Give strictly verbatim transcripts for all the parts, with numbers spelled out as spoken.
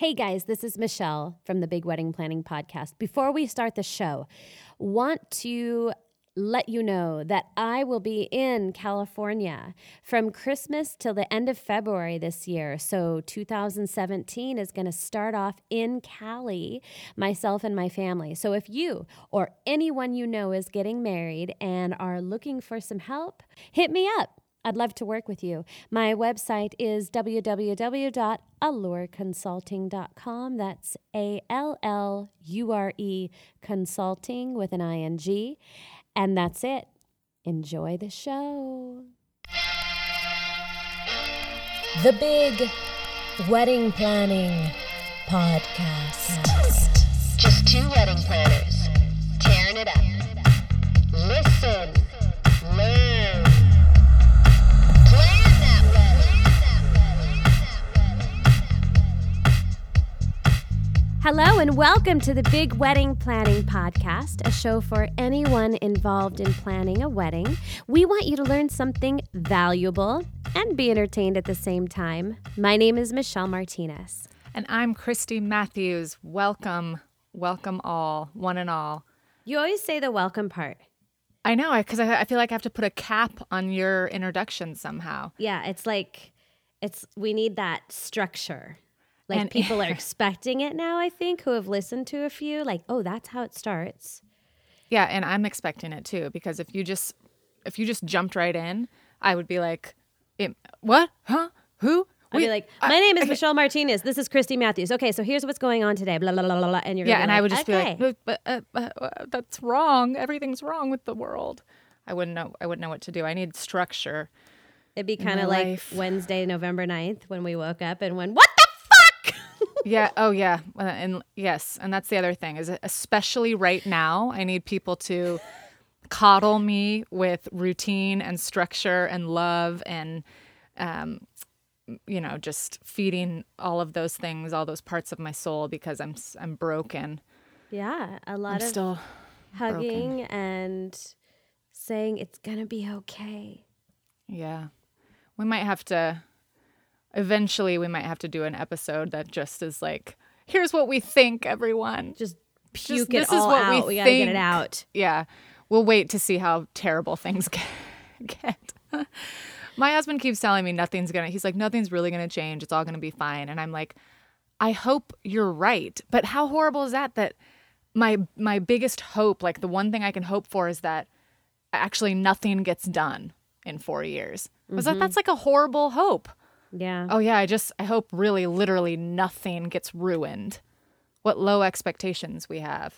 Hey guys, this is Michelle from the Big Wedding Planning Podcast. Before we start the show, want to let you know that I will be in California from Christmas till the end of February this year. So two thousand seventeen is going to start off in Cali, myself and my family. So if you or anyone you know is getting married and are looking for some help, hit me up. I'd love to work with you. My website is w w w dot allure consulting dot com. That's A L L U R E consulting with an I N G. And that's it. Enjoy the show. The Big Wedding Planning Podcast. Just two wedding planners tearing it up. Listen, learn. Hello and welcome to the Big Wedding Planning Podcast, a show for anyone involved in planning a wedding. We want you to learn something valuable and be entertained at the same time. My name is Michelle Martinez. And I'm Christy Matthews. Welcome, welcome all, one and all. You always say the welcome part. I know, because I, I feel like I have to put a cap on your introduction somehow. Yeah, it's like, it's we need that structure. Like And- people are expecting it now, I think, who have listened to a few. Like, oh, that's how it starts. Yeah, and I'm expecting it too, because if you just if you just jumped right in, I would be like, it, what? Huh? Who? I'd be like, my name is Michelle Martinez. This is Christy Matthews. Okay, so here's what's going on today. Blah, blah, blah, blah, blah. And you're Yeah, gonna and be I like, would just okay. be like, but, uh, uh, uh, that's wrong. Everything's wrong with the world. I wouldn't know. I wouldn't know what to do. I need structure. It'd be in kind of my like life. Wednesday, November ninth, when we woke up and went, what the fuck? Yeah. Oh, yeah. Uh, And yes. And that's the other thing is especially right now, I need people to coddle me with routine and structure and love and, um, you know, just feeding all of those things, all those parts of my soul because I'm s- I'm broken. Yeah, a lot I'm of still hugging and saying it's going to be okay. yeah. We might have to. Eventually, we might have to do an episode that just is like, here's what we think, everyone. Just Just- puke this it is all what we out. We, got to get it think. out. Yeah. We'll wait to see how terrible things get. My husband keeps telling me nothing's going to, he's like, nothing's really going to change. It's all going to be fine. And I'm like, I hope you're right. But how horrible is that? That my, my biggest hope, like the one thing I can hope for is that actually nothing gets done in four years. Was that, that's like a horrible hope. Yeah. Oh yeah. I just, I hope really literally nothing gets ruined. What low expectations we have.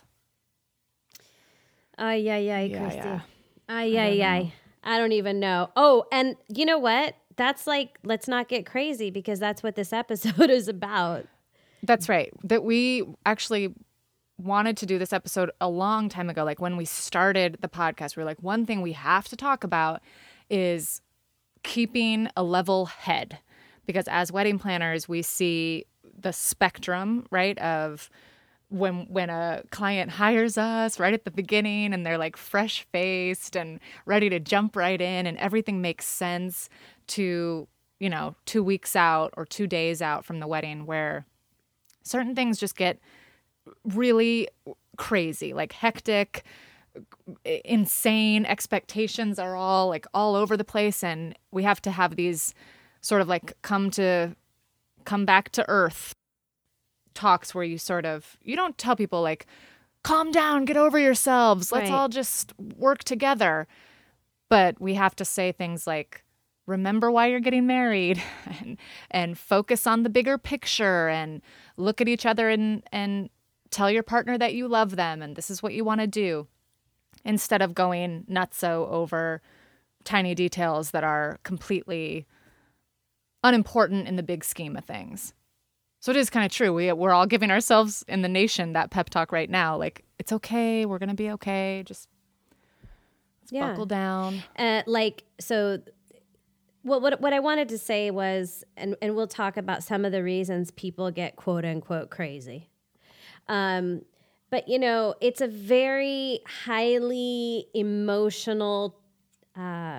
Ay, ay, ay, Yeah, Christy. yeah. Ay, ay, ay. I don't even know. Oh, and you know what? That's like, let's not get crazy because that's what this episode is about. That's right. That we actually wanted to do this episode a long time ago. Like when we started the podcast, we were like, one thing we have to talk about is keeping a level head. Because as wedding planners, we see the spectrum, right, of when when a client hires us right at the beginning and they're like fresh-faced and ready to jump right in and everything makes sense to, you know, two weeks out or two days out from the wedding where certain things just get really crazy, like hectic, insane expectations are all like all over the place. And we have to have these sort of like come to come back to earth talks where you sort of, you don't tell people like, calm down, get over yourselves. Let's Right. all just work together. But we have to say things like, remember why you're getting married and, and focus on the bigger picture and look at each other and, and tell your partner that you love them and this is what you want to do instead of going nutso over tiny details that are completely unimportant in the big scheme of things. So it is kind of true. We, we're all giving ourselves in the nation that pep talk right now. Like, it's okay. We're going to be okay. Just let's Yeah. buckle down. Uh, like, so well, what, what I wanted to say was, and, and we'll talk about some of the reasons people get quote unquote crazy. Um, but, you know, it's a very highly emotional, uh,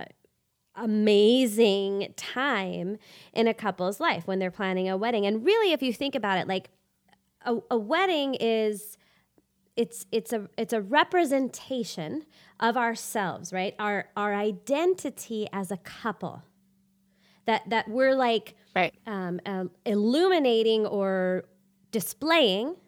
amazing time in a couple's life when they're planning a wedding. And really, if you think about it, like a, a wedding is it's it's a it's a representation of ourselves, right? Our our identity as a couple. That that we're like Right. um, uh, illuminating or displaying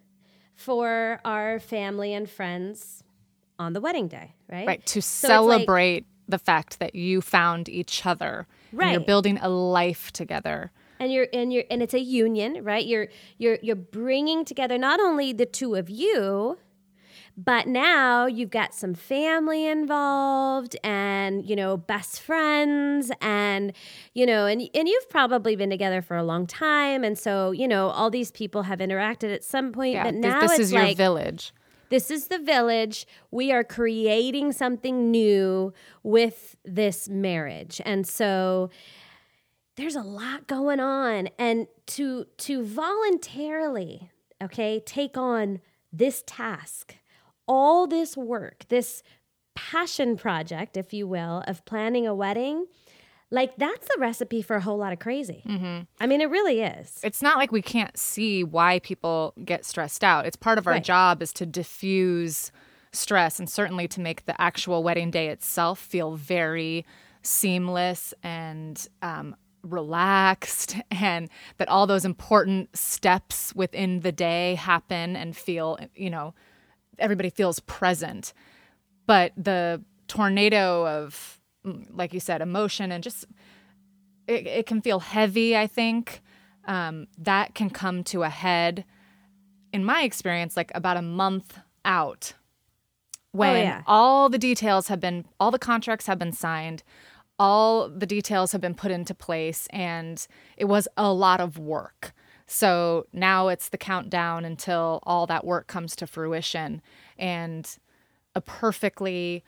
for our family and friends on the wedding day, right? Right. To So it's like- celebrate the fact that you found each other. And you're Right. building a life together. and you're and you're and it's a union, right? You're you're you're bringing together not only the two of you, but now you've got some family involved, and you know, best friends, and you know, and and you've probably been together for a long time, and so you know, all these people have interacted at some point. Yeah. But This, now this it's is your like, village. this is the village. We are creating something new with this marriage. And so there's a lot going on. And to to voluntarily, okay, take on this task, all this work, this passion project, if you will, of planning a wedding, like that's the recipe for a whole lot of crazy. Mm-hmm. I mean, it really is. It's not like we can't see why people get stressed out. It's part of our Right. job is to diffuse stress and certainly to make the actual wedding day itself feel very seamless and um, relaxed, and that all those important steps within the day happen and feel, you know, everybody feels present. But the tornado of, like you said, emotion and just it, it can feel heavy, I think. Um, that can come to a head, in my experience, like about a month out when yeah. all the details have been, all the contracts have been signed, all the details have been put into place, and it was a lot of work. So now it's the countdown until all that work comes to fruition, and a perfectly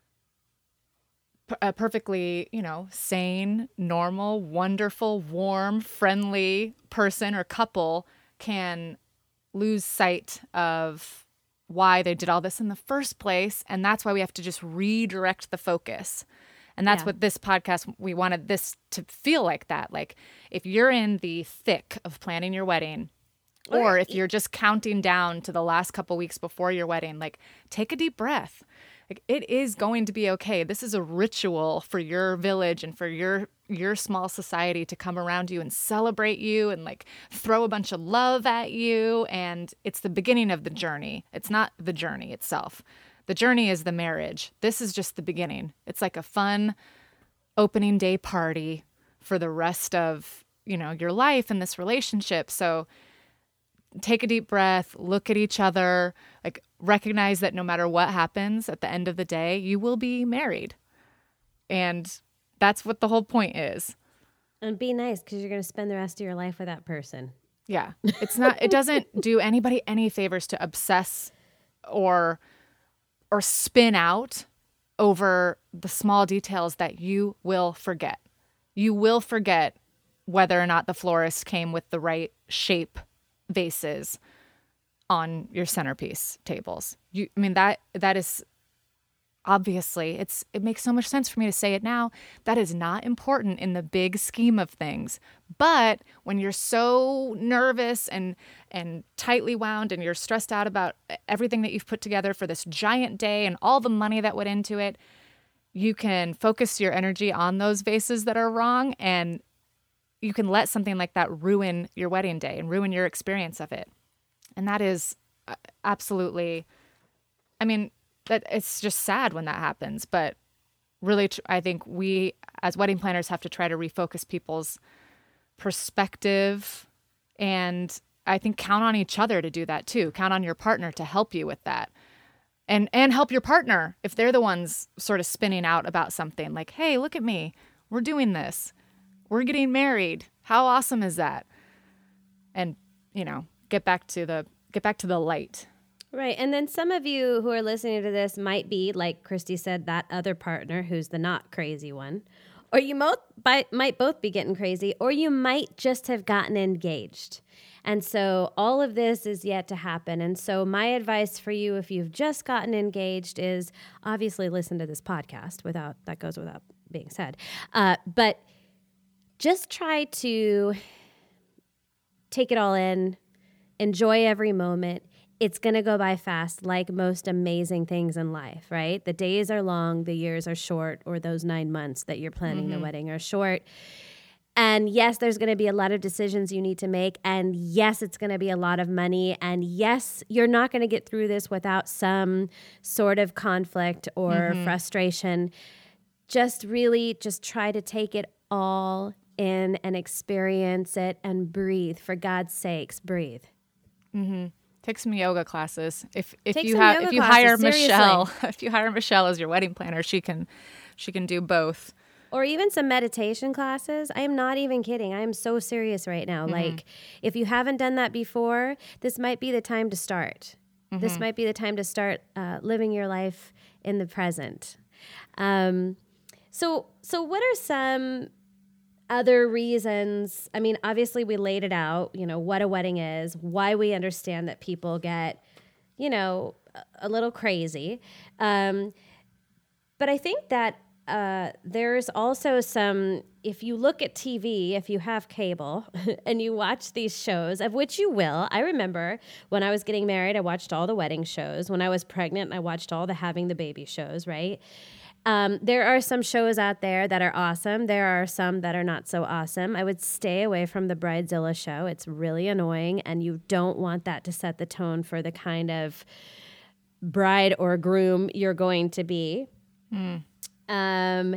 a perfectly, you know, sane, normal, wonderful, warm, friendly person or couple can lose sight of why they did all this in the first place. And that's why we have to just redirect the focus. And that's Yeah. what this podcast, we wanted this to feel like that. Like if you're in the thick of planning your wedding, or if you're just counting down to the last couple weeks before your wedding, like take a deep breath. Like it is going to be okay. This is a ritual for your village and for your your small society to come around you and celebrate you and like throw a bunch of love at you. And it's the beginning of the journey. It's not the journey itself. The journey is the marriage. This is just the beginning. It's like a fun opening day party for the rest of, you know, your life and this relationship. So take a deep breath, look at each other, like recognize that no matter what happens at the end of the day, you will be married. And that's what the whole point is. And be nice, because you're going to spend the rest of your life with that person. Yeah. It's not, it doesn't do anybody any favors to obsess or, or spin out over the small details that you will forget. You will forget whether or not the florist came with the right shape vases on your centerpiece tables. You, I mean, that that is obviously, it's it makes so much sense for me to say it now. That is not important in the big scheme of things. But when you're so nervous and and tightly wound and you're stressed out about everything that you've put together for this giant day and all the money that went into it, you can focus your energy on those vases that are wrong, and you can let something like that ruin your wedding day and ruin your experience of it. And that is absolutely, I mean, that it's just sad when that happens. But really, I think we as wedding planners have to try to refocus people's perspective. And I think count on each other to do that too. Count on your partner to help you with that. And and help your partner if they're the ones sort of spinning out about something like, hey, look at me. We're doing this. We're getting married. How awesome is that? And, you know, get back to the get back to the light. Right. And then some of you who are listening to this might be, like Christy said, that other partner who's the not crazy one. Or you mo- by, might both be getting crazy, or you might just have gotten engaged. And so all of this is yet to happen. And so my advice for you, if you've just gotten engaged, is obviously listen to this podcast. Without that goes without being said. Uh, but just try to take it all in. enjoy every moment. It's going to go by fast, like most amazing things in life, right? The days are long, the years are short, or those nine months that you're planning mm-hmm. the wedding are short. And yes, there's going to be a lot of decisions you need to make. And yes, it's going to be a lot of money. And yes, you're not going to get through this without some sort of conflict or mm-hmm. frustration. Just really just try to take it all in and experience it and breathe. For God's sakes, breathe. Mm-hmm. Take some yoga classes. If if Take you some have yoga if you classes, hire seriously. Michelle, if you hire Michelle as your wedding planner, she can she can do both. Or even some meditation classes. I am not even kidding. I am so serious right now. Mm-hmm. Like, if you haven't done that before, this might be the time to start. Mm-hmm. This might be the time to start uh, living your life in the present. Um, so, so what are some other reasons? I mean, obviously we laid it out, you know, what a wedding is, why we understand that people get, you know, a little crazy. Um, but I think that uh, there's also some, if you look at T V, if you have cable and you watch these shows, of which you will. I remember when I was getting married, I watched all the wedding shows. When I was pregnant, I watched all the having the baby shows, right? Um, there are some shows out there that are awesome. There are some that are not so awesome. I would stay away from the Bridezilla show. It's really annoying, and you don't want that to set the tone for the kind of bride or groom you're going to be. Mm. Um,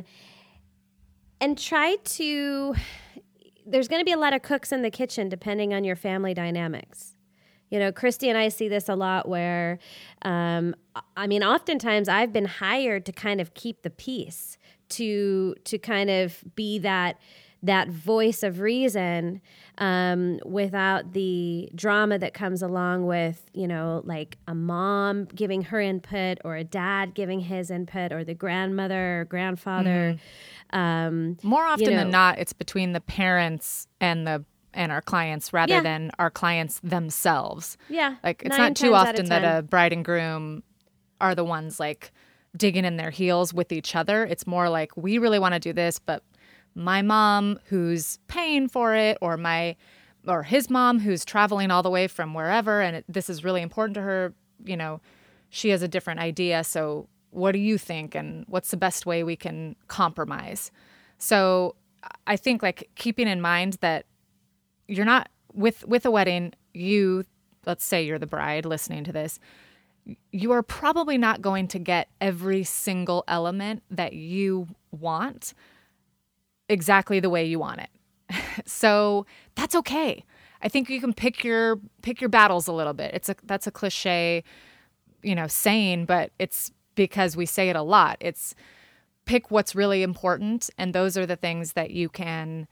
and try to, there's going to be a lot of cooks in the kitchen depending on your family dynamics. You know, Christy and I see this a lot where, um, I mean, oftentimes I've been hired to kind of keep the peace, to to kind of be that that voice of reason um, without the drama that comes along with, you know, like a mom giving her input or a dad giving his input or the grandmother or grandfather. Mm-hmm. Um, More often you know, than not, it's between the parents and the and our clients rather yeah. than our clients themselves. Yeah. Like it's Nine not too times out often of that ten. a bride and groom are the ones like digging in their heels with each other. It's more like, we really want to do this, but my mom who's paying for it, or my or his mom who's traveling all the way from wherever, and it, this is really important to her, you know, she has a different idea. So what do you think? And what's the best way we can compromise? So I think like keeping in mind that you're not with with a wedding, you, let's say you're the bride listening to this, you are probably not going to get every single element that you want exactly the way you want it. So that's okay. I think you can pick your pick your battles a little bit. It's a that's a cliche, you know, saying, but it's because we say it a lot. It's pick what's really important, and those are the things that you can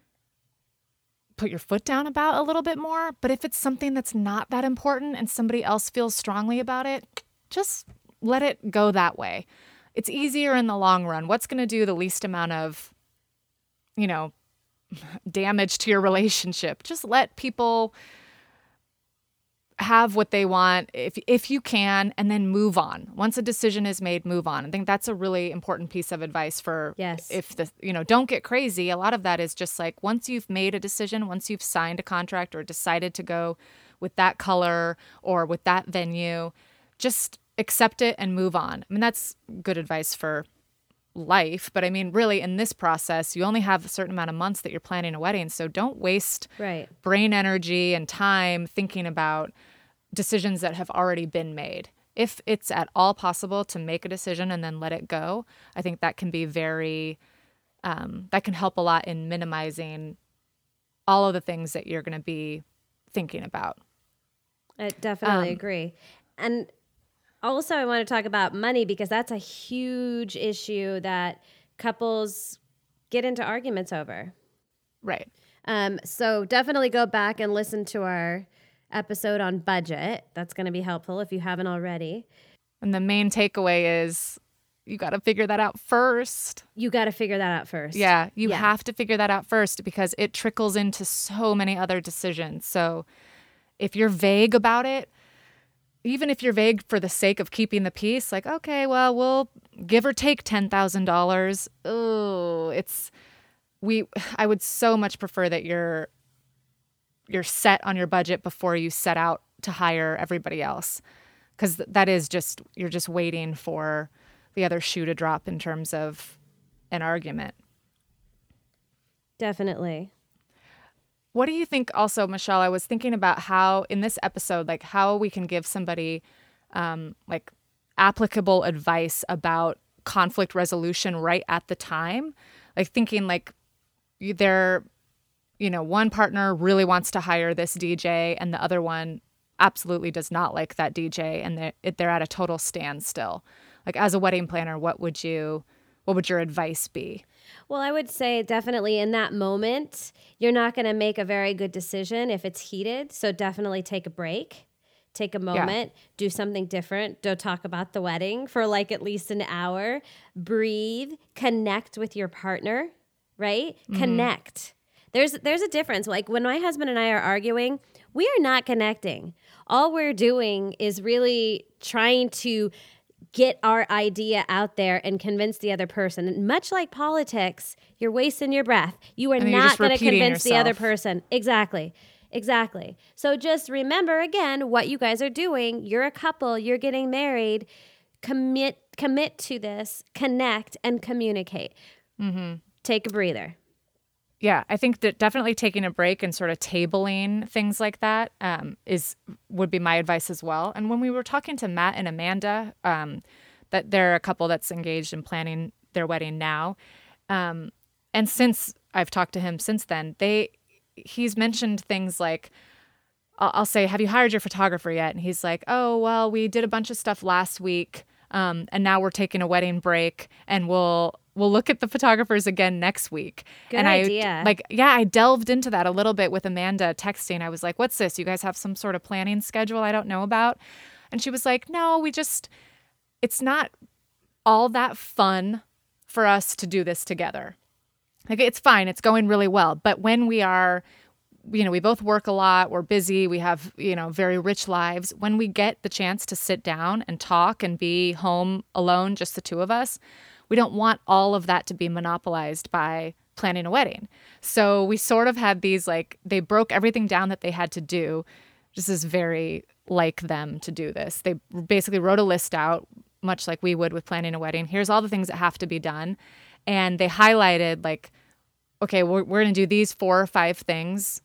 put your foot down about a little bit more. But if it's something that's not that important and somebody else feels strongly about it, just let it go that way. It's easier in the long run. What's going to do the least amount of, you know, damage to your relationship? Just let people have what they want if if you can, and then move on. Once a decision is made, move on. I think that's a really important piece of advice for yes. if the, you know, don't get crazy. A lot of that is just like, once you've made a decision, once you've signed a contract or decided to go with that color or with that venue, just accept it and move on. I mean, that's good advice for life, but I mean, really in this process, you only have a certain amount of months that you're planning a wedding. So don't waste right. brain energy and time thinking about decisions that have already been made. If it's at all possible to make a decision and then let it go, I think that can be very, um, that can help a lot in minimizing all of the things that you're going to be thinking about. I definitely Um, agree. And also, I want to talk about money, because that's a huge issue that couples get into arguments over. Right. Um, so definitely go back and listen to our episode on budget. That's going to be helpful if you haven't already. And the main takeaway is you got to figure that out first. You got to figure that out first. Yeah, you Yeah. have to figure that out first, because it trickles into so many other decisions. So if you're vague about it, even if you're vague for the sake of keeping the peace, like, okay, well, we'll give or take ten thousand dollars. Oh, it's, we, I would so much prefer that you're you're set on your budget before you set out to hire everybody else. Because that is just, you're just waiting for the other shoe to drop in terms of an argument. Definitely. What do you think also, Michelle? I was thinking about how in this episode, like how we can give somebody um, like applicable advice about conflict resolution right at the time. Like thinking like they're, you know, one partner really wants to hire this D J and the other one absolutely does not like that D J and they're, they're at a total standstill. Like as a wedding planner, what would you, what would your advice be? Well, I would say definitely in that moment, you're not going to make a very good decision if it's heated. So definitely take a break, take a moment, yeah. do something different. Don't talk about the wedding for like at least an hour. Breathe, connect with your partner, right? Mm-hmm. Connect. There's there's a difference. Like when my husband and I are arguing, we are not connecting. All we're doing is really trying to get our idea out there and convince the other person. And much like politics, you're wasting your breath. You are not going to convince yourself. The other person. Exactly. Exactly. So just remember again what you guys are doing. You're a couple. You're getting married. Commit commit to this. Connect and communicate. Mm-hmm. Take a breather. Yeah, I think that definitely taking a break and sort of tabling things like that um, is would be my advice as well. And when we were talking to Matt and Amanda, um, that they're a couple that's engaged in planning their wedding now, um, and since I've talked to him since then, they he's mentioned things like, I'll, I'll say, "Have you hired your photographer yet?" And he's like, "Oh, well, we did a bunch of stuff last week, um, and now we're taking a wedding break, and we'll." We'll look at the photographers again next week. Good and idea. I, like, yeah, I delved into that a little bit with Amanda texting. I was like, what's this? You guys have some sort of planning schedule I don't know about? And she was like, no, we just, it's not all that fun for us to do this together. Like, it's fine. It's going really well. But when we are, you know, we both work a lot, we're busy, we have, you know, very rich lives. When we get the chance to sit down and talk and be home alone, just the two of us, we don't want all of that to be monopolized by planning a wedding. So we sort of had these, like, they broke everything down that they had to do. This is very like them to do this. They basically wrote a list out, much like we would with planning a wedding. Here's all the things that have to be done. And they highlighted, like, okay, we're, we're going to do these four or five things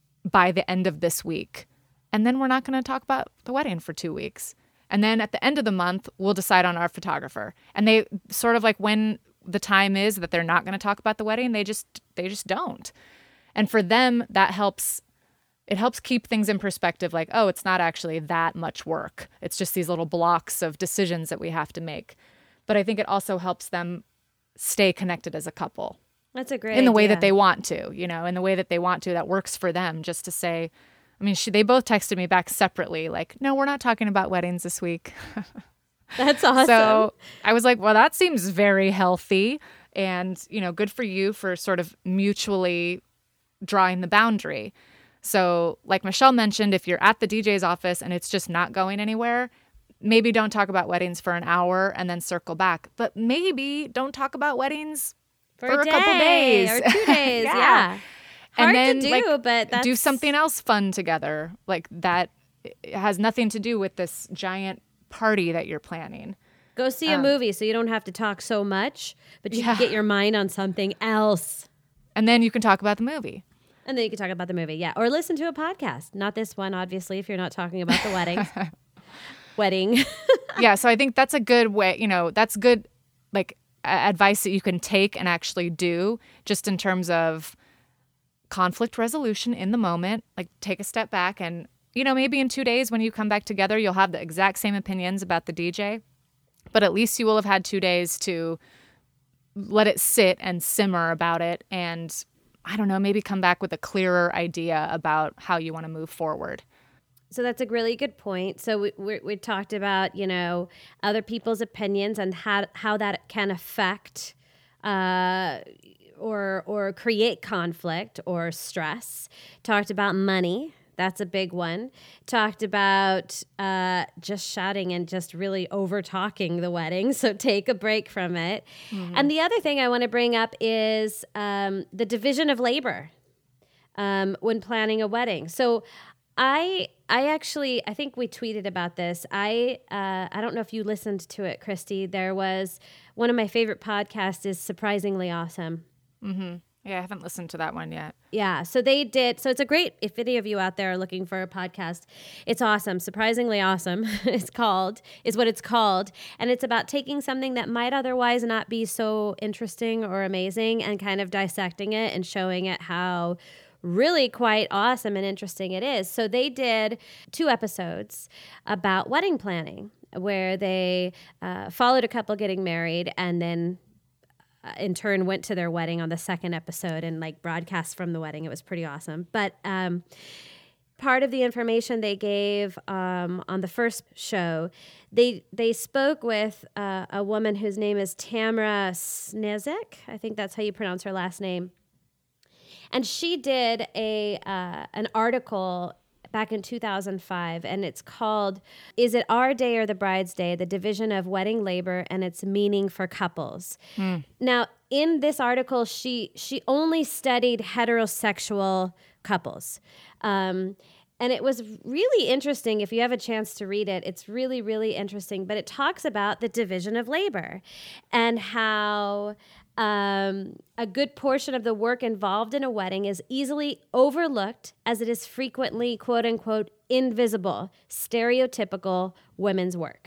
by the end of this week. And then we're not going to talk about the wedding for two weeks. And then at the end of the month, we'll decide on our photographer. And they sort of like when the time is that they're not going to talk about the wedding, they just they just don't. And for them, that helps. It helps keep things in perspective. Like, oh, it's not actually that much work. It's just these little blocks of decisions that we have to make. But I think it also helps them stay connected as a couple. That's a great in the idea. way that they want to, you know, in the way that they want to. That works for them. Just to say. I mean, she, they both texted me back separately, like, no, we're not talking about weddings this week. That's awesome. So I was like, well, that seems very healthy. And, you know, good for you for sort of mutually drawing the boundary. So like Michelle mentioned, if you're at the D J's office and it's just not going anywhere, maybe don't talk about weddings for an hour and then circle back. But maybe don't talk about weddings for, for a, a day couple days. Or two days, yeah. yeah. Hard and then, to do, like, but that's... do something else fun together. Like that it has nothing to do with this giant party that you're planning. Go see um, a movie so you don't have to talk so much, but you yeah. can get your mind on something else. And then you can talk about the movie. And then you can talk about the movie, yeah. Or listen to a podcast. Not this one, obviously, if you're not talking about the wedding. Wedding. Yeah, so I think that's a good way, you know, that's good, like, advice that you can take and actually do just in terms of conflict resolution in the moment. Like, take a step back and, you know, maybe in two days when you come back together, you'll have the exact same opinions about the D J, but at least you will have had two days to let it sit and simmer about it and, I don't know, maybe come back with a clearer idea about how you want to move forward. So that's a really good point. So we we, we talked about, you know, other people's opinions and how how that can affect uh, or or create conflict or stress. Talked about money. That's a big one. Talked about uh, just shouting and just really over talking the wedding. So take a break from it. Mm-hmm. And the other thing I want to bring up is um, the division of labor. um, when planning a wedding. So I I actually, I think we tweeted about this. I uh, I don't know if you listened to it, Christy. There was one of my favorite podcasts is Surprisingly Awesome. Mm-hmm. Yeah, I haven't listened to that one yet. Yeah, so they did. So it's a great, if any of you out there are looking for a podcast, it's awesome. Surprisingly Awesome, it's called, is what it's called. And it's about taking something that might otherwise not be so interesting or amazing and kind of dissecting it and showing it how really quite awesome and interesting it is. So they did two episodes about wedding planning where they uh, followed a couple getting married and then Uh, in turn went to their wedding on the second episode and like broadcast from the wedding. It was pretty awesome. But um, part of the information they gave um, on the first show, they they spoke with uh, a woman whose name is Tamra Snezek. I think that's how you pronounce her last name. And she did a uh, an article back in two thousand five, and it's called, Is It Our Day or the Bride's Day? The Division of Wedding Labor and Its Meaning for Couples. Mm. Now, in this article, she she only studied heterosexual couples. Um, and it was really interesting. If you have a chance to read it, it's really, really interesting. But it talks about the division of labor and how Um, a good portion of the work involved in a wedding is easily overlooked as it is frequently, quote unquote, invisible, stereotypical women's work.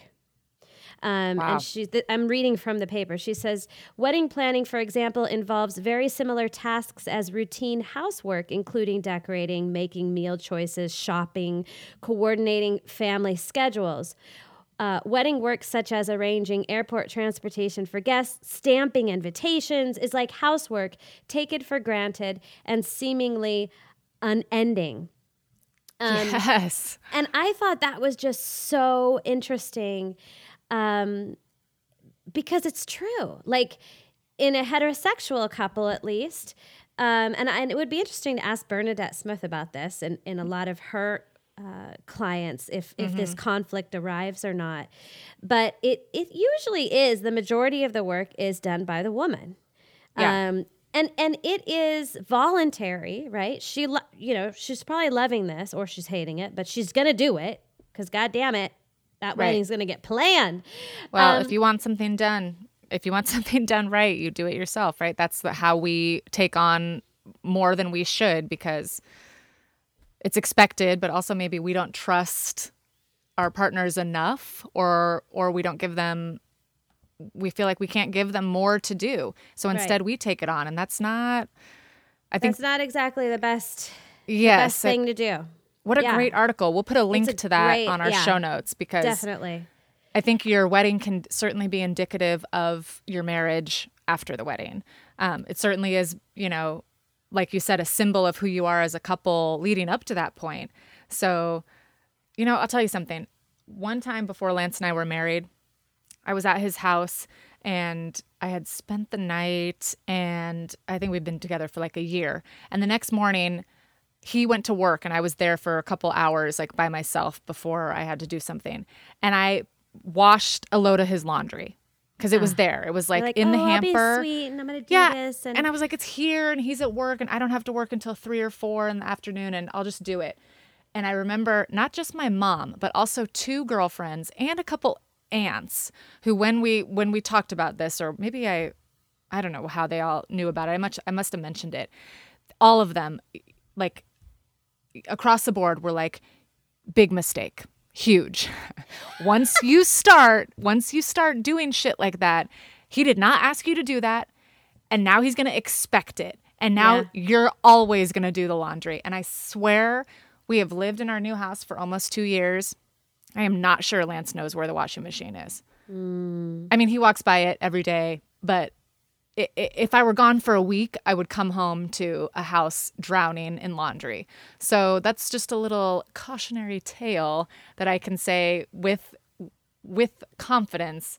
Um, wow. And she's th- I'm reading from the paper. She says, wedding planning, for example, involves very similar tasks as routine housework, including decorating, making meal choices, shopping, coordinating family schedules. Uh, wedding work such as arranging airport transportation for guests, stamping invitations is like housework taken for granted and seemingly unending. Um, yes. And I thought that was just so interesting um, because it's true. Like in a heterosexual couple, at least, um, and, I, and it would be interesting to ask Bernadette Smith about this and in a lot of her Uh, clients if if mm-hmm. this conflict arrives or not. But it it usually is, the majority of the work is done by the woman. Yeah. Um, and and it is voluntary, right? She lo- you know, she's probably loving this or she's hating it, but she's going to do it because God damn it, that right. wedding's going to get planned. Well, um, if you want something done, if you want something done right, you do it yourself, right? That's the, how we take on more than we should because it's expected, but also maybe we don't trust our partners enough or or we don't give them, we feel like we can't give them more to do. So instead right. we take it on and that's not, I think. That's not exactly the best, yes, the best thing it, to do. What a yeah. great article. We'll put a link a to that great, on our yeah, show notes because definitely. I think your wedding can certainly be indicative of your marriage after the wedding. Um, it certainly is, you know, like you said, a symbol of who you are as a couple leading up to that point. So, you know, I'll tell you something. One time before Lance and I were married, I was at his house and I had spent the night and I think we'd been together for like a year. And the next morning he went to work and I was there for a couple hours like by myself before I had to do something. And I washed a load of his laundry. Because it was there. It was like, like in oh, the hamper. I'll be sweet and I'm going to do yeah. this. And-, and I was like, it's here and he's at work and I don't have to work until three or four in the afternoon and I'll just do it. And I remember not just my mom, but also two girlfriends and a couple aunts who when we when we talked about this, or maybe I, I don't know how they all knew about it. I much I must have mentioned it. All of them, like across the board, were like, big mistake. Huge. Once you start, once you start doing shit like that, he did not ask you to do that. And now he's going to expect it. And now yeah. you're always going to do the laundry. And I swear we have lived in our new house for almost two years. I am not sure Lance knows where the washing machine is. Mm. I mean, he walks by it every day, but if I were gone for a week, I would come home to a house drowning in laundry. So that's just a little cautionary tale that I can say with with confidence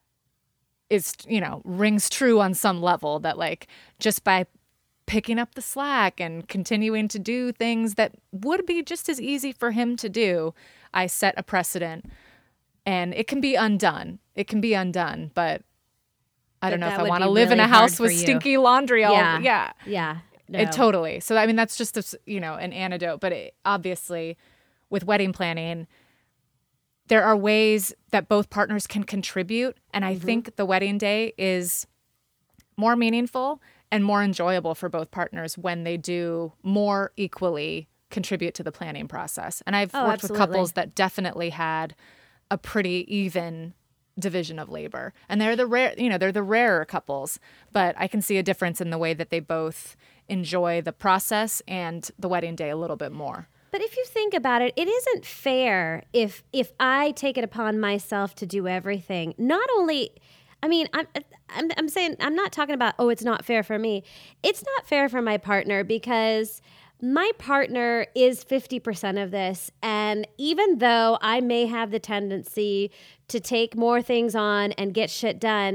is, you know, rings true on some level that like just by picking up the slack and continuing to do things that would be just as easy for him to do, I set a precedent and it can be undone. It can be undone, but I don't know if I want to live really in a house with stinky laundry all yeah. yeah. Yeah. no. It totally. So, I mean, that's just, a, you know, an antidote. But it, obviously, with wedding planning, there are ways that both partners can contribute. And I mm-hmm. think the wedding day is more meaningful and more enjoyable for both partners when they do more equally contribute to the planning process. And I've oh, worked absolutely. with couples that definitely had a pretty even division of labor. And they're the rare, you know, they're the rarer couples, but I can see a difference in the way that they both enjoy the process and the wedding day a little bit more. But if you think about it, it isn't fair if if I take it upon myself to do everything. Not only, I mean, I'm I'm, I'm saying, I'm not talking about, oh, it's not fair for me. It's not fair for my partner because my partner is fifty percent of this. And even though I may have the tendency to take more things on and get shit done,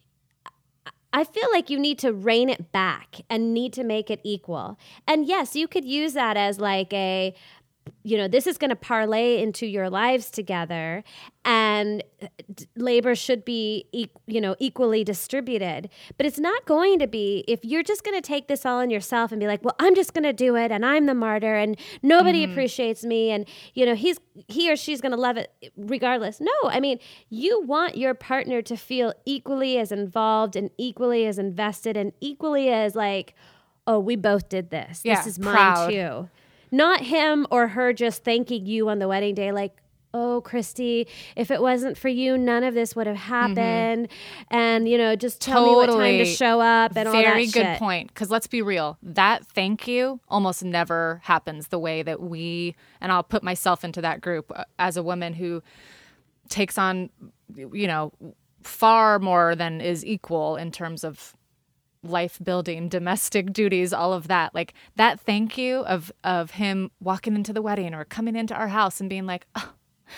I feel like you need to rein it back and need to make it equal. And yes, you could use that as like a, you know, this is going to parlay into your lives together, and labor should be, e- you know, equally distributed. But it's not going to be if you're just going to take this all on yourself and be like, well, I'm just going to do it, and I'm the martyr, and nobody mm-hmm. appreciates me, and you know, he's he or she's going to love it regardless. No, I mean, you want your partner to feel equally as involved and equally as invested and equally as like, oh, we both did this. Yeah, this is proud. mine too. Not him or her just thanking you on the wedding day like, oh, Christy, if it wasn't for you, none of this would have happened. Mm-hmm. And, you know, just tell totally. me what time to show up and Very all that good shit. point. Because let's be real. That thank you almost never happens the way that we, and I'll put myself into that group uh, as a woman who takes on, you know, far more than is equal in terms of life building, domestic duties, all of that. Like that thank you of of him walking into the wedding or coming into our house and being like, oh,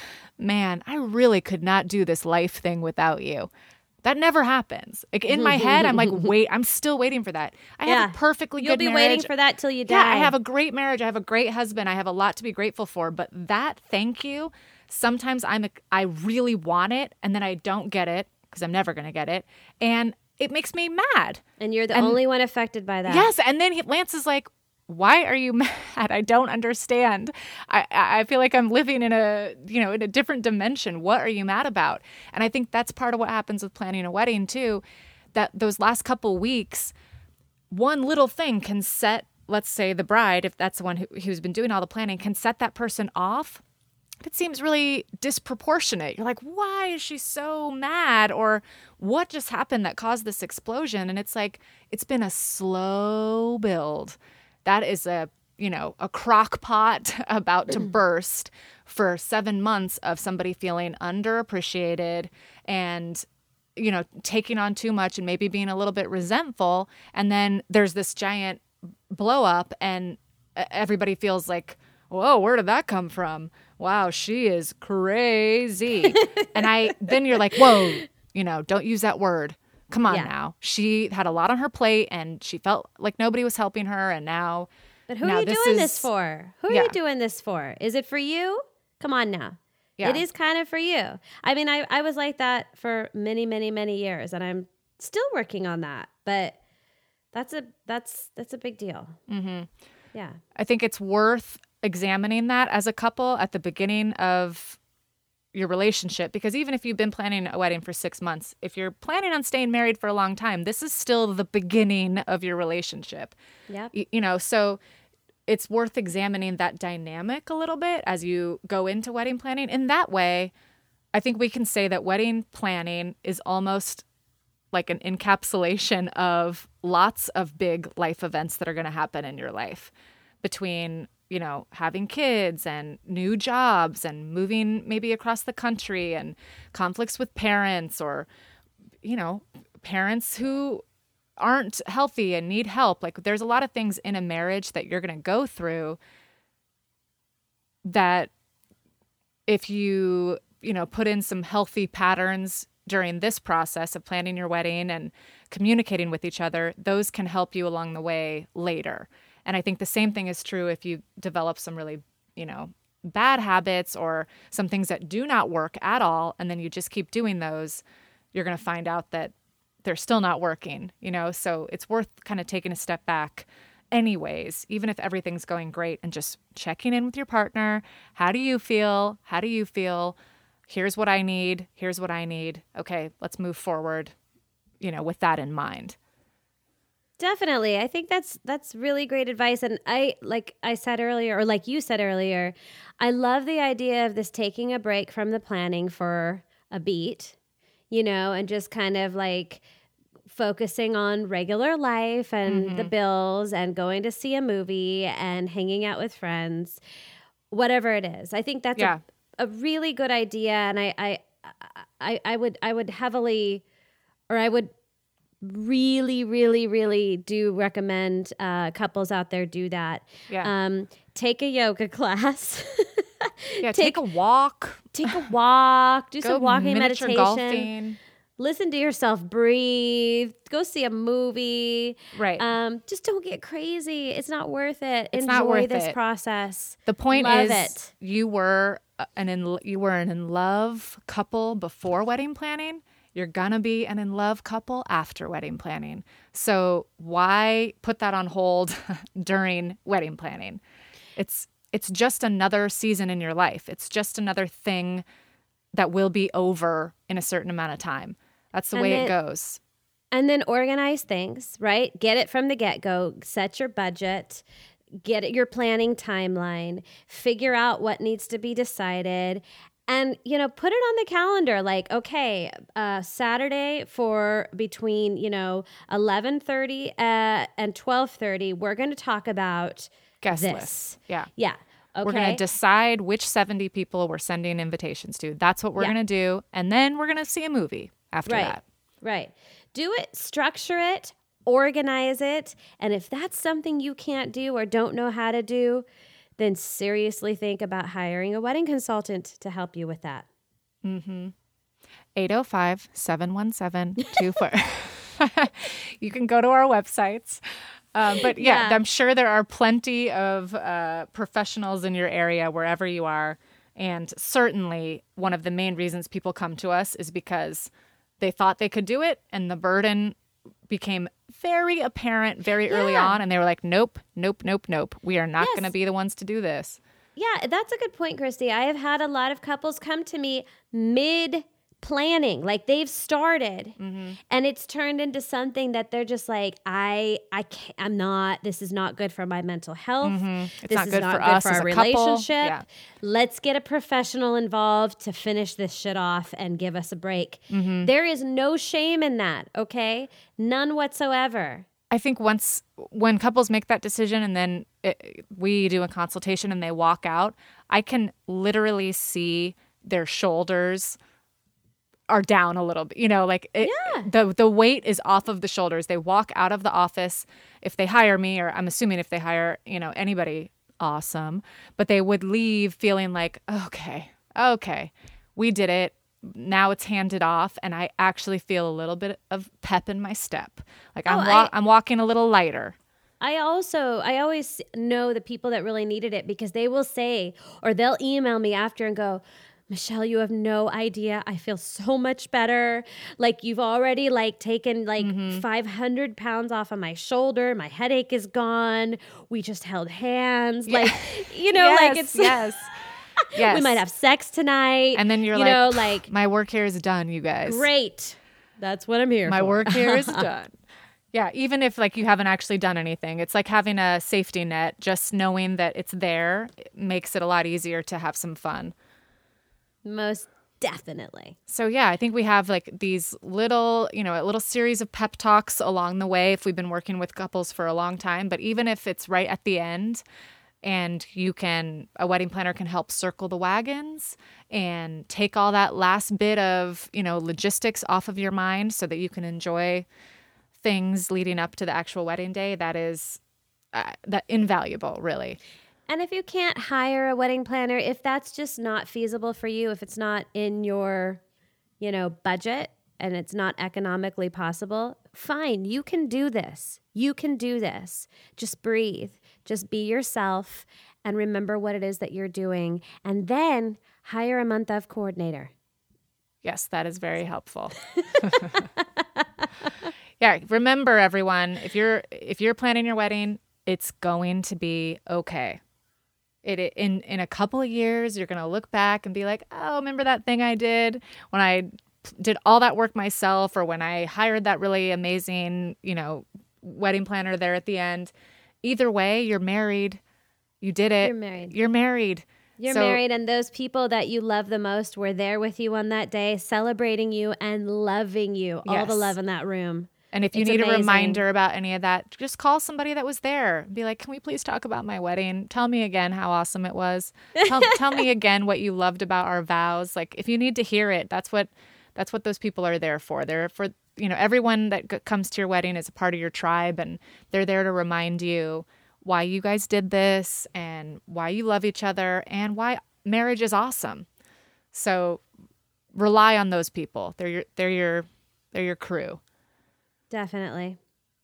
man, I really could not do this life thing without you. That never happens. Like in my head, I'm like, wait, I'm still waiting for that. I yeah. have a perfectly You'll good marriage. You'll be waiting for that till you die. Yeah, I have a great marriage. I have a great husband. I have a lot to be grateful for. But that thank you, sometimes I'm a, I really want it and then I don't get it because I'm never going to get it. And it makes me mad. And you're the and, only one affected by that. Yes. And then he, Lance is like, why are you mad? I don't understand. I, I feel like I'm living in a, you know, in a different dimension. What are you mad about? And I think that's part of what happens with planning a wedding too, that those last couple weeks, one little thing can set, let's say the bride, if that's the one who, who's been doing all the planning, can set that person off. It seems really disproportionate. You're like, why is she so mad? Or what just happened that caused this explosion? And it's like, it's been a slow build. That is a, you know, a crock pot about to burst for seven months of somebody feeling underappreciated and, you know, taking on too much and maybe being a little bit resentful. And then there's this giant blow up and everybody feels like, whoa, where did that come from? Wow, she is crazy. And I, then you're like, whoa, you know, don't use that word. Come on yeah. now. She had a lot on her plate and she felt like nobody was helping her. And now, but who now are you this doing is, this for? Who are yeah. you doing this for? Is it for you? Come on now. Yeah. It is kind of for you. I mean, I, I was like that for many, many, many years and I'm still working on that, but that's a, that's, that's a big deal. Mm-hmm. Yeah. I think it's worth examining that as a couple at the beginning of your relationship, because even if you've been planning a wedding for six months, if you're planning on staying married for a long time, this is still the beginning of your relationship. Yeah. You, you know, so it's worth examining that dynamic a little bit as you go into wedding planning. In that way, I think we can say that wedding planning is almost like an encapsulation of lots of big life events that are going to happen in your life between, you know, having kids and new jobs and moving maybe across the country and conflicts with parents or, you know, parents who aren't healthy and need help. Like there's a lot of things in a marriage that you're going to go through that if you, you know, put in some healthy patterns during this process of planning your wedding and communicating with each other, those can help you along the way later. And I think the same thing is true if you develop some really, you know, bad habits or some things that do not work at all, and then you just keep doing those, you're going to find out that they're still not working, you know? So it's worth kind of taking a step back anyways, even if everything's going great, and just checking in with your partner. How do you feel? How do you feel? Here's what I need. Here's what I need. Okay, let's move forward, you know, with that in mind. Definitely. I think that's that's really great advice. And I, like I said earlier, or like you said earlier, I love the idea of this taking a break from the planning for a beat, you know, and just kind of like focusing on regular life and mm-hmm. the bills and going to see a movie and hanging out with friends, whatever it is. I think that's yeah. a, a really good idea. And I, I, I, I would, I would heavily, or I would really, really, really do recommend uh, couples out there do that. Yeah. Um, take a yoga class. yeah. Take, take a walk. Take a walk. Do Go some walking miniature meditation. Golfing. Listen to yourself breathe. Go see a movie. Right. Um, just don't get crazy. It's not worth it. It's Enjoy not worth this it. process. The point Love is, it. you were an in you were an in love couple before wedding planning. You're gonna be an in love couple after wedding planning. So why put that on hold during wedding planning? It's it's just another season in your life. It's just another thing that will be over in a certain amount of time. That's the and way then, it goes. And then organize things, right? Get it from the get-go. Set your budget. Get it, your planning timeline. Figure out what needs to be decided. And, you know, put it on the calendar. Like, okay, uh, Saturday for between, you know, eleven thirty uh, and twelve thirty, we're going to talk about guest this. lists. Yeah. Yeah. Okay. We're going to decide which seventy people we're sending invitations to. That's what we're yeah. going to do. And then we're going to see a movie after right. that. Right. Do it, structure it, organize it. And if that's something you can't do or don't know how to do, then seriously think about hiring a wedding consultant to help you with that. Mm-hmm. eight oh five, seven one seven, two four You can go to our websites. Uh, but yeah, yeah, I'm sure there are plenty of uh, professionals in your area wherever you are. And certainly one of the main reasons people come to us is because they thought they could do it and the burden became very apparent very yeah. early on. And they were like, nope, nope, nope, nope. We are not yes. going to be the ones to do this. Yeah, that's a good point, Christy. I have had a lot of couples come to me mid planning, like they've started mm-hmm. and it's turned into something that they're just like, I, I can't, I'm not, this is not good for my mental health. Mm-hmm. It's this not is good not for good us for as our a couple. relationship. Yeah. Let's get a professional involved to finish this shit off and give us a break. Mm-hmm. There is no shame in that. Okay. None whatsoever. I think once, when couples make that decision and then it, we do a consultation and they walk out, I can literally see their shoulders are down a little bit, you know, like it, yeah. the the weight is off of the shoulders. They walk out of the office. If they hire me, or I'm assuming if they hire, you know, anybody, awesome. But they would leave feeling like, okay, okay, we did it. Now it's handed off, and I actually feel a little bit of pep in my step. Like I'm, oh, wa- I, I'm walking a little lighter. I also, I always know the people that really needed it because they will say, or they'll email me after and go, Michelle, you have no idea. I feel so much better. Like you've already like taken like mm-hmm. five hundred pounds off of my shoulder. My headache is gone. We just held hands. Yeah. Like, you know, yes, like it's, yes. Yes. We might have sex tonight. And then you're you like, know, like, my work here is done, you guys. Great. That's what I'm here my for. My work here is done. Yeah, even if like you haven't actually done anything, it's like having a safety net. Just knowing that it's there it makes it a lot easier to have some fun. Most definitely. So yeah, I think we have like these little, you know, a little series of pep talks along the way if we've been working with couples for a long time. But even if it's right at the end and you can, a wedding planner can help circle the wagons and take all that last bit of, you know, logistics off of your mind so that you can enjoy things leading up to the actual wedding day, that is uh, that invaluable, really. And if you can't hire a wedding planner, if that's just not feasible for you, if it's not in your, you know, budget and it's not economically possible, fine, you can do this. You can do this. Just breathe. Just be yourself and remember what it is that you're doing. And then hire a month of coordinator. Yes, that is very helpful. Yeah, remember everyone, if you're if you're planning your wedding, it's going to be okay. It, it in in a couple of years, you're going to look back and be like, oh, remember that thing I did when I did all that work myself, or when I hired that really amazing, you know, wedding planner there at the end. Either way, you're married. You did it. You're married. You're married. You're So- married, and those people that you love the most were there with you on that day, celebrating you and loving you. All the Yes. love in that room. And if you It's need amazing. a reminder about any of that, just call somebody that was there. Be like, can we please talk about my wedding? Tell me again how awesome it was. Tell, tell me again what you loved about our vows. Like, if you need to hear it, that's what that's what those people are there for. They're for, you know, everyone that g- comes to your wedding is a part of your tribe, and they're there to remind you why you guys did this and why you love each other and why marriage is awesome. So rely on those people. They're your they're your they're your crew. Definitely.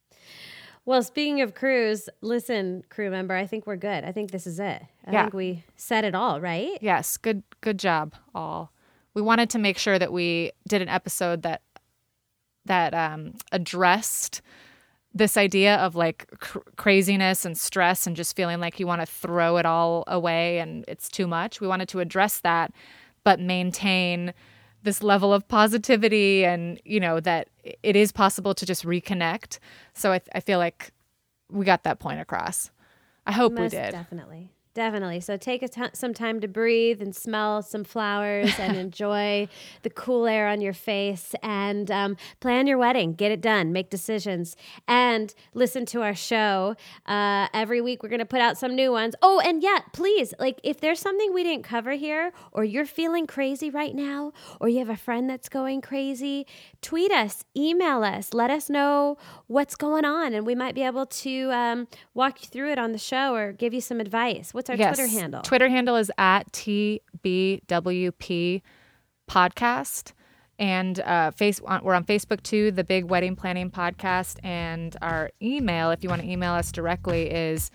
Well, speaking of crews, listen, crew member, I think we're good. I think this is it. I Yeah. think we said it all, right? Yes, good good job all. We wanted to make sure that we did an episode that that um, addressed this idea of like cr- craziness and stress and just feeling like you want to throw it all away and it's too much. We wanted to address that, but maintain this level of positivity and, you know, that it is possible to just reconnect. So I, I feel like we got that point across. I hope Most we did. Definitely. Definitely. So take a t- some time to breathe and smell some flowers and enjoy the cool air on your face, and um, plan your wedding. Get it done. Make decisions. And listen to our show. Uh, every week we're going to put out some new ones. Oh, and yeah, please, like if there's something we didn't cover here, or you're feeling crazy right now, or you have a friend that's going crazy, tweet us, email us, let us know what's going on, and we might be able to um, walk you through it on the show or give you some advice. What's our Twitter handle? Twitter handle is at T B W P podcast. And uh, face, we're on Facebook too, the Big Wedding Planning Podcast. And our email, if you want to email us directly, is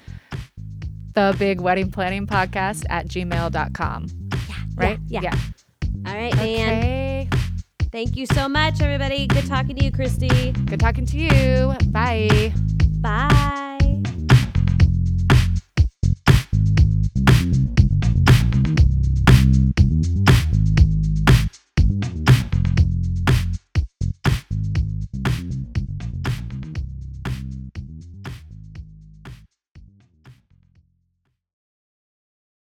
the Big Wedding Planning Podcast at gmail dot com. Yeah. Right? Yeah. yeah. All right, man. Okay. Thank you so much, everybody. Good talking to you, Christy. Good talking to you. Bye. Bye.